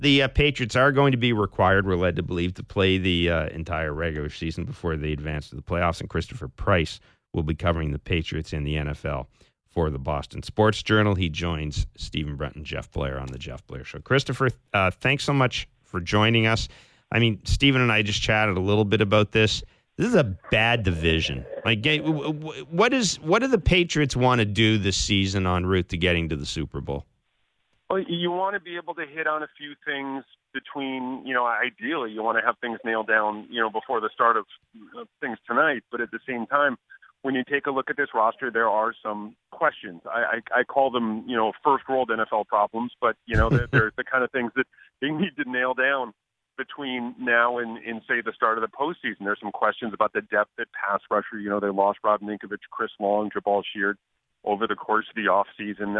The Patriots are going to be required, we're led to believe, to play the entire regular season before they advance to the playoffs. And Christopher Price will be covering the Patriots in the NFL for the Boston Sports Journal. He joins Stephen Brent and Jeff Blair on the Jeff Blair Show. Christopher, thanks so much for joining us. I mean, Stephen and I just chatted a little bit about this. This is a bad division. Like, what do the Patriots want to do this season en route to getting to the Super Bowl? Well, you want to be able to hit on a few things between, ideally you want to have things nailed down, before the start of things tonight. But at the same time, when you take a look at this roster, there are some questions. I call them, first world NFL problems, but, they're the kind of things that they need to nail down between now and say, the start of the postseason. There's some questions about the depth at pass rusher. They lost Rob Ninkovich, Chris Long, Jabal Sheard over the course of the offseason.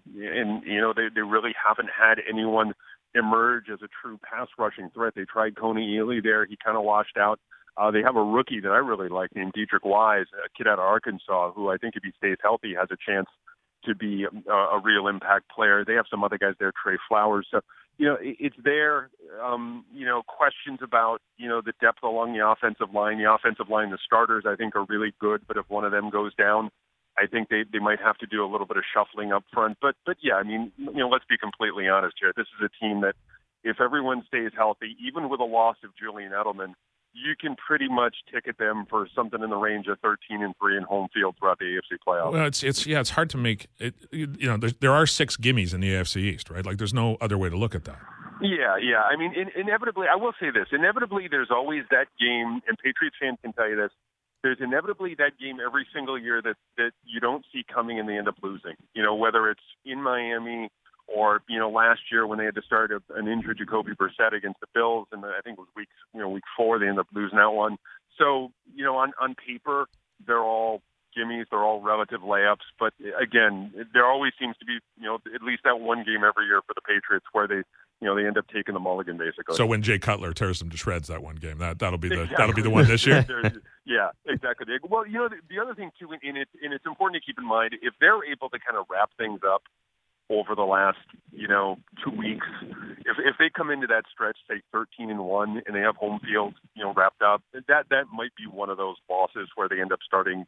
They really haven't had anyone emerge as a true pass rushing threat. They tried Coney Ely there. He kind of washed out. They have a rookie that I really like named Dietrich Wise, a kid out of Arkansas, who I think if he stays healthy has a chance to be a real impact player. They have some other guys there, Trey Flowers. So, it's there. Questions about, the depth along the offensive line. The offensive line, the starters, I think, are really good. But if one of them goes down, I think they might have to do a little bit of shuffling up front. But yeah, I mean, let's be completely honest here. This is a team that, if everyone stays healthy, even with a loss of Julian Edelman, you can pretty much ticket them for something in the range of 13-3 in home field throughout the AFC playoffs. Well, it's hard to make it. There are 6 gimmies in the AFC East, right? Like, there's no other way to look at that. Yeah. I mean, inevitably, I will say this. Inevitably, there's always that game, and Patriots fans can tell you this. There's inevitably that game every single year that you don't see coming and they end up losing. Whether it's in Miami or, last year when they had to start an injured Jacoby Brissett against the Bills, and I think it was week 4, they ended up losing that one. So, on paper, they're all gimmies, they're all relative layups. But again, there always seems to be, at least that one game every year for the Patriots where they end up taking the mulligan, basically. So when Jay Cutler tears them to shreds that one game, that'll be the one this year. Yeah, exactly. Well, the other thing too, and it's important to keep in mind, if they're able to kind of wrap things up over the last 2 weeks, if they come into that stretch, say 13-1, and they have home field wrapped up, that might be one of those losses where they end up starting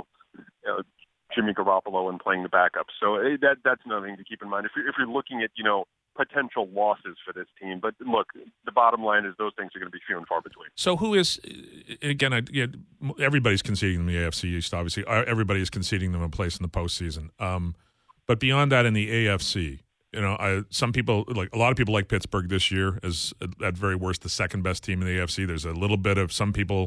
Jimmy Garoppolo and playing the backup. So that's another thing to keep in mind if you're looking at potential losses for this team. But look, the bottom line is those things are going to be few and far between. So who is, again, everybody's conceding them the AFC East, obviously. Everybody is conceding them a place in the postseason. But beyond that, in the AFC, some people, like a lot of people, like Pittsburgh this year as at very worst the second best team in the AFC. There's a little bit of some people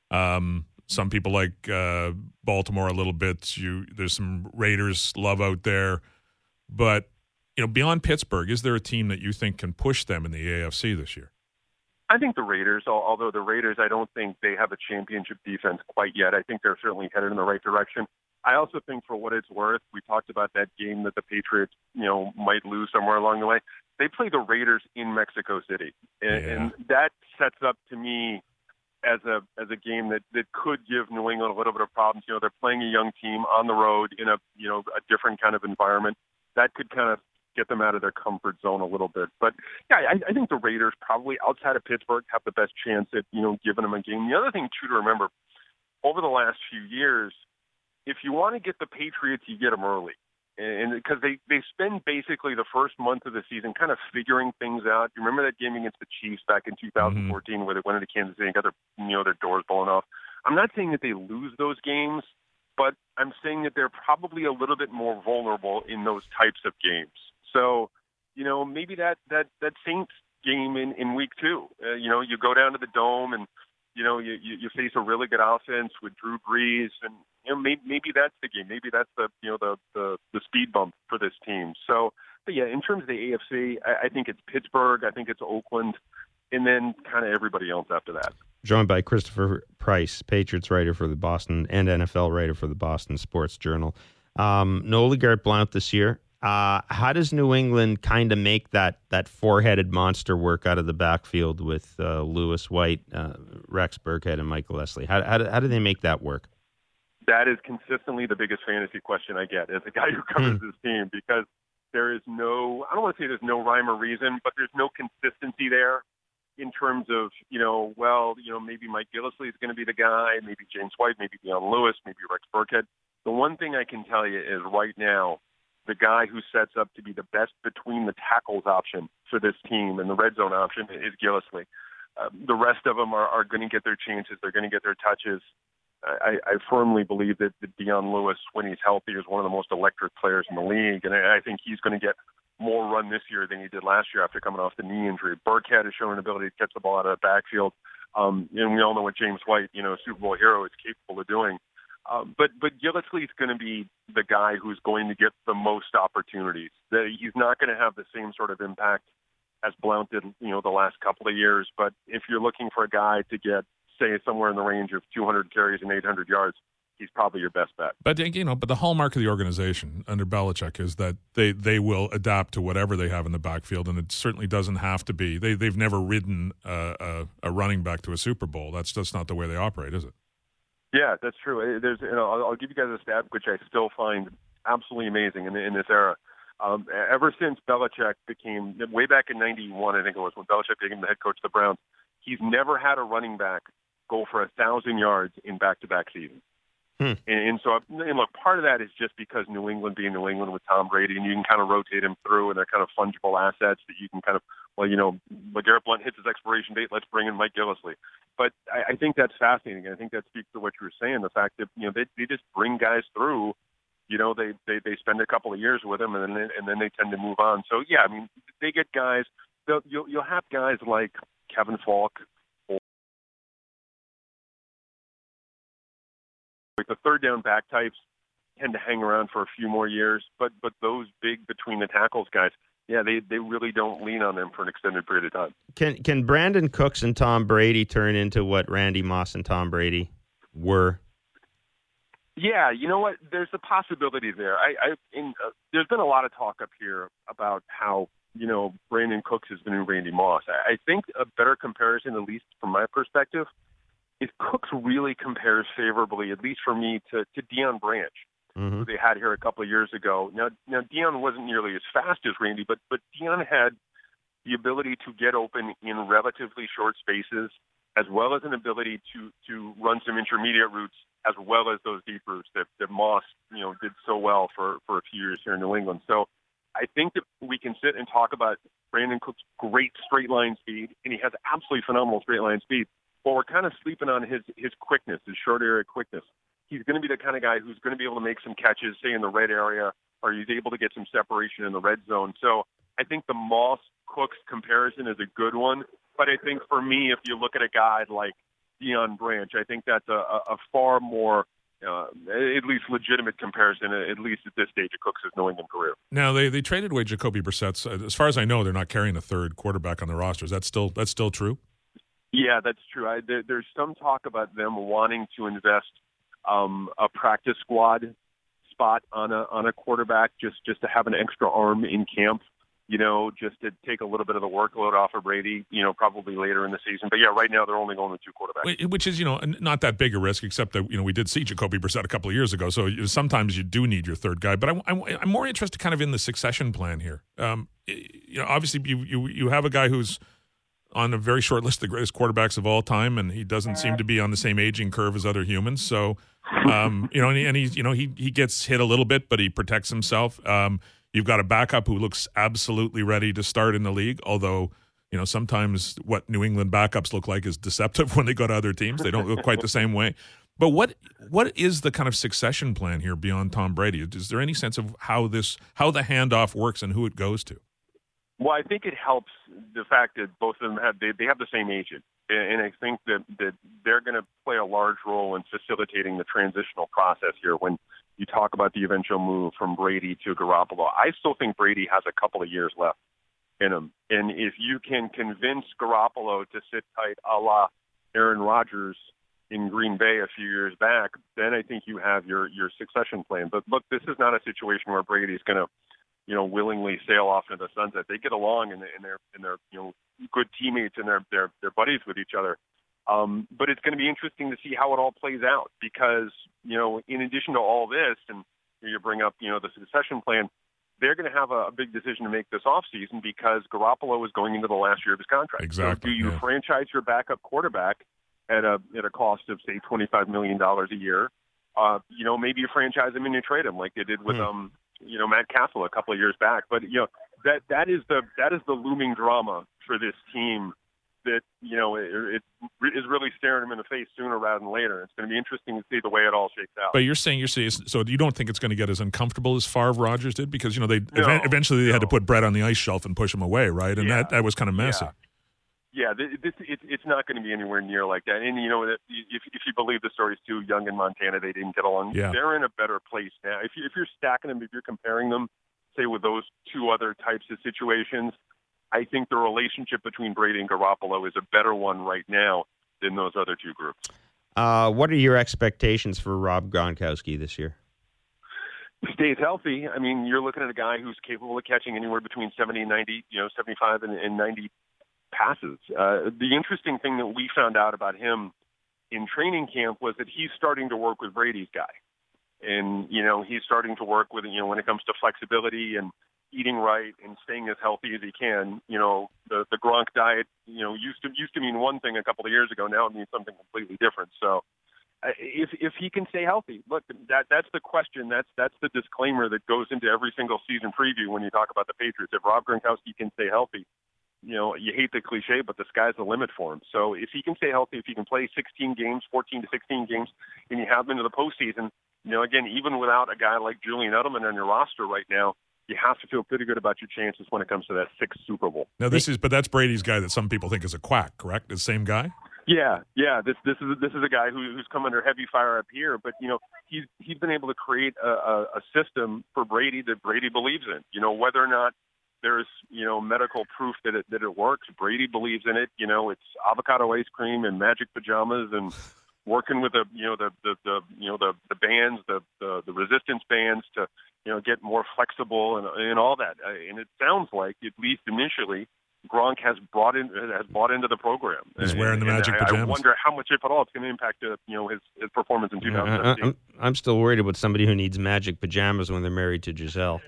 like Baltimore a little bit. There's some Raiders love out there, but beyond Pittsburgh, is there a team that you think can push them in the AFC this year? I think the Raiders, although the Raiders, I don't think they have a championship defense quite yet. I think they're certainly headed in the right direction. I also think, for what it's worth, we talked about that game that the Patriots, might lose somewhere along the way. They play the Raiders in Mexico City, and that sets up, to me, as a game that could give New England a little bit of problems. They're playing a young team on the road in a different kind of environment. That could kind of get them out of their comfort zone a little bit. But yeah, I think the Raiders probably, outside of Pittsburgh, have the best chance at giving them a game. The other thing too to remember, over the last few years, if you want to get the Patriots, you get them early. And because they spend basically the first month of the season kind of figuring things out. You remember that game against the Chiefs back in 2014 where they went into Kansas City and got their doors blown off? I'm not saying that they lose those games, but I'm saying that they're probably a little bit more vulnerable in those types of games. So, maybe that Saints game in week 2, you go down to the Dome and, you face a really good offense with Drew Brees, and maybe that's the game. Maybe that's the speed bump for this team. So, but yeah, in terms of the AFC, I think it's Pittsburgh, I think it's Oakland, and then kind of everybody else after that. Joined by Christopher Price, Patriots writer for the Boston and NFL writer for the Boston Sports Journal. No LeGarrette Blount this year. How does New England kind of make that four-headed monster work out of the backfield with Lewis White, Rex Burkhead, and Michael Leslie? How do they make that work? That is consistently the biggest fantasy question I get as a guy who covers this team, because there is no, I don't want to say there's no rhyme or reason, but there's no consistency there in terms of, maybe Mike Gillislee is going to be the guy, maybe James White, maybe Dion Lewis, maybe Rex Burkhead. The one thing I can tell you is right now, the guy who sets up to be the best between the tackles option for this team and the red zone option is Gillislee. The rest of them are going to get their chances. They're going to get their touches. I firmly believe that Dion Lewis, when he's healthy, is one of the most electric players in the league, and I think he's going to get more run this year than he did last year after coming off the knee injury. Burkhead has shown an ability to catch the ball out of the backfield, and we all know what James White, Super Bowl hero, is capable of doing. But Gillislee is going to be the guy who's going to get the most opportunities. He's not going to have the same sort of impact as Blount did, the last couple of years. But if you're looking for a guy to get, say, somewhere in the range of 200 carries and 800 yards, he's probably your best bet. But the hallmark of the organization under Belichick is that they will adapt to whatever they have in the backfield, and it certainly doesn't have to be. They've never ridden a running back to a Super Bowl. That's just not the way they operate, is it? Yeah, that's true. There's, I'll give you guys a stat which I still find absolutely amazing in this era. Ever since Belichick became, way back in 91, I think it was, when Belichick became the head coach of the Browns, he's never had a running back go for 1,000 yards in back-to-back seasons. And look, part of that is just because New England being New England with Tom Brady, and you can kind of rotate him through, and they're kind of fungible assets that you can kind of, LeGarrette Blount hits his expiration date, let's bring in Mike Gillislee. But I think that's fascinating. I think that speaks to what you were saying, the fact that, they just bring guys through. They spend a couple of years with them, and then they tend to move on. So, yeah, I mean, they get guys. You'll have guys like Kevin Falk, like the third down back types tend to hang around for a few more years, but those big between the tackles guys, yeah, they really don't lean on them for an extended period of time. Can Brandon Cooks and Tom Brady turn into what Randy Moss and Tom Brady were? Yeah, you know what? There's a possibility there. There's been a lot of talk up here about how, Brandon Cooks is the new Randy Moss. I think a better comparison, at least from my perspective, is Cooks really compares favorably, at least for me, to Deion Branch, who they had here a couple of years ago. Now Deion wasn't nearly as fast as Randy, but Deion had the ability to get open in relatively short spaces, as well as an ability to run some intermediate routes, as well as those deep routes that Moss, did so well for a few years here in New England. So I think that we can sit and talk about Brandon Cook's great straight line speed, and he has absolutely phenomenal straight line speed. But we're kind of sleeping on his quickness, his short area quickness. He's going to be the kind of guy who's going to be able to make some catches, say in the red area, or he's able to get some separation in the red zone. So I think the Moss-Cooks comparison is a good one. But I think for me, if you look at a guy like Deion Branch, I think that's a far more, at least legitimate comparison, at least at this stage of Cooks' New England career. Now, they traded away Jacoby Brissett. As far as I know, they're not carrying a third quarterback on the roster. That's still true? Yeah, that's true. There's some talk about them wanting to invest a practice squad spot on a quarterback just to have an extra arm in camp, just to take a little bit of the workload off of Brady, probably later in the season. But, yeah, right now they're only going with two quarterbacks. Which is, not that big a risk, except that, we did see Jacoby Brissett a couple of years ago. So sometimes you do need your third guy. But I'm more interested kind of in the succession plan here. Obviously you have a guy who's on a very short list of the greatest quarterbacks of all time, and he doesn't seem to be on the same aging curve as other humans. So, he gets hit a little bit, but he protects himself. You've got a backup who looks absolutely ready to start in the league, although, sometimes what New England backups look like is deceptive when they go to other teams. They don't look quite the same way. But what is the kind of succession plan here beyond Tom Brady? Is there any sense of how the handoff works and who it goes to? Well, I think it helps the fact that both of them have the same agent, and I think that they're going to play a large role in facilitating the transitional process here. When you talk about the eventual move from Brady to Garoppolo, I still think Brady has a couple of years left in him, and if you can convince Garoppolo to sit tight, a la Aaron Rodgers in Green Bay a few years back, then I think you have your succession plan. But look, this is not a situation where Brady's going to willingly sail off into the sunset. They get along and they're good teammates and they're buddies with each other. But it's going to be interesting to see how it all plays out because, in addition to all this, and you bring up, the succession plan, they're going to have a big decision to make this offseason because Garoppolo is going into the last year of his contract. Exactly. So do you franchise your backup quarterback at a cost of, say, $25 million a year? Maybe you franchise him and you trade him like they did with Matt Castle a couple of years back. But that is the looming drama for this team that it is really staring him in the face sooner rather than later. It's going to be interesting to see the way it all shakes out. But you're saying so you don't think it's going to get as uncomfortable as Favre Rodgers did, because eventually they had to put Brett on the ice shelf and push him away, right? And that was kind of messy. Yeah, it's not going to be anywhere near like that. And if you believe the stories too, Young and Montana, they didn't get along. Yeah. They're in a better place now. If you're stacking them, if you're comparing them, say with those two other types of situations, I think the relationship between Brady and Garoppolo is a better one right now than those other two groups. What are your expectations for Rob Gronkowski this year? Stays healthy. I mean, you're looking at a guy who's capable of catching anywhere between 70 and 90, 75 and 90 passes. The interesting thing that we found out about him in training camp was that he's starting to work with Brady's guy. And, he's starting to work with, when it comes to flexibility and eating right and staying as healthy as he can. The Gronk diet, used to mean one thing a couple of years ago. Now it means something completely different. So if he can stay healthy, look, that's the question. That's the disclaimer that goes into every single season preview when you talk about the Patriots. If Rob Gronkowski can stay healthy, you hate the cliche, but the sky's the limit for him. So if he can stay healthy, if he can play 16 games, 14 to 16 games, and you have him into the postseason, again, even without a guy like Julian Edelman on your roster right now, you have to feel pretty good about your chances when it comes to that sixth Super Bowl. Now but that's Brady's guy that some people think is a quack, correct? The same guy? Yeah. This is a guy who's come under heavy fire up here, but he's been able to create a system for Brady that Brady believes in. Whether or not there's medical proof that it works, Brady believes in it. It's avocado ice cream and magic pajamas and working with the bands, the resistance bands to get more flexible and all that. And it sounds like, at least initially, Gronk has bought into the program. He's wearing the magic pajamas. I wonder how much, if at all, it's going to impact his performance in 2017. I'm still worried about somebody who needs magic pajamas when they're married to Giselle.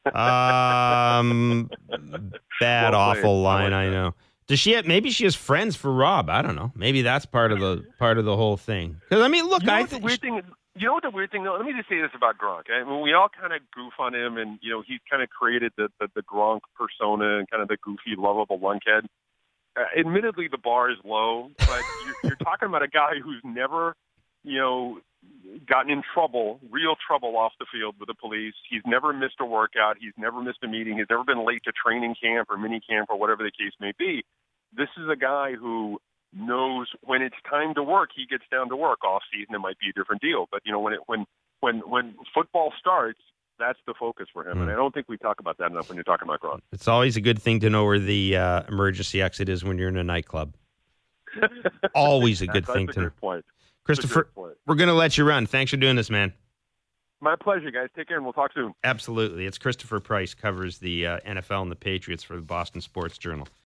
Awful line, I know. Does she have, maybe she has friends for Rob? I don't know. Maybe that's part of the whole thing. Because I mean, look, the weird thing is, what the weird thing though? Let me just say this about Gronk. I mean, we all kind of goof on him, and he's kind of created the Gronk persona and kind of the goofy, lovable lunkhead. Admittedly, the bar is low, but you're talking about a guy who's never, gotten in trouble, real trouble off the field with the police. He's never missed a workout. He's never missed a meeting. He's never been late to training camp or mini camp or whatever the case may be. This is a guy who knows when it's time to work, he gets down to work. Off season, it might be a different deal. But when football starts, that's the focus for him. And I don't think we talk about that enough when you're talking about Gronk. It's always a good thing to know where the emergency exit is when you're in a nightclub. Always a good thing to know. Point. Christopher, we're going to let you run. Thanks for doing this, man. My pleasure, guys. Take care, and we'll talk soon. Absolutely. It's Christopher Price, covers the NFL and the Patriots for the Boston Sports Journal.